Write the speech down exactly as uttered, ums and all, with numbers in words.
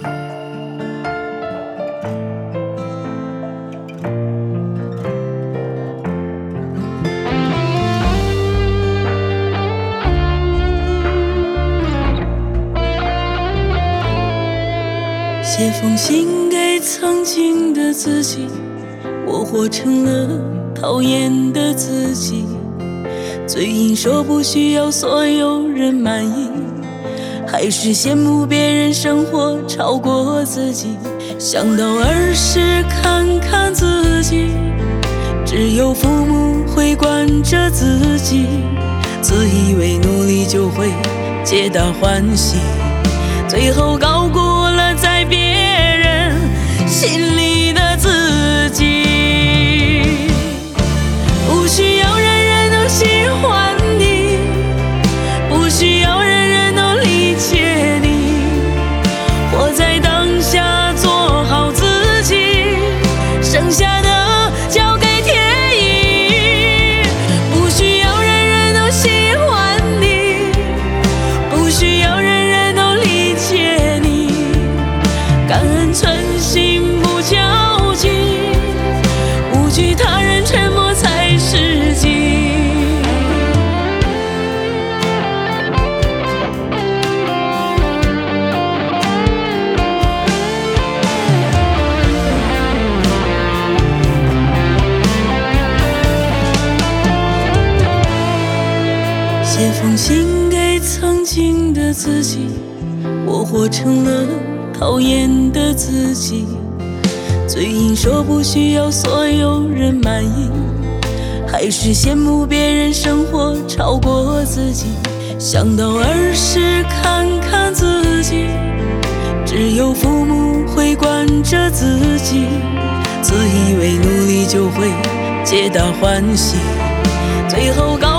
写封信给曾经的自己，我活成了讨厌的自己。嘴硬说不需要所有人满意，还是羡慕别人生活超过自己。想到儿时看看自己，只有父母会管着自己，自以为努力就会皆大欢喜，最后高估了在别人心里的自己。不需要人人都喜欢你，不需要人人都理解你，活在当下做好自己，剩下的交给天意。不需要人人都喜欢你，不需要人人都理解你，感恩存心不交集，无惧他人沉默才实际。写封信给曾经的自己，我活成了讨厌的自己。嘴硬说不需要所有人满意，还是羡慕别人生活超过自己。想到儿时看看自己，只有父母会管着自己，自以为努力就会皆大欢喜，最后高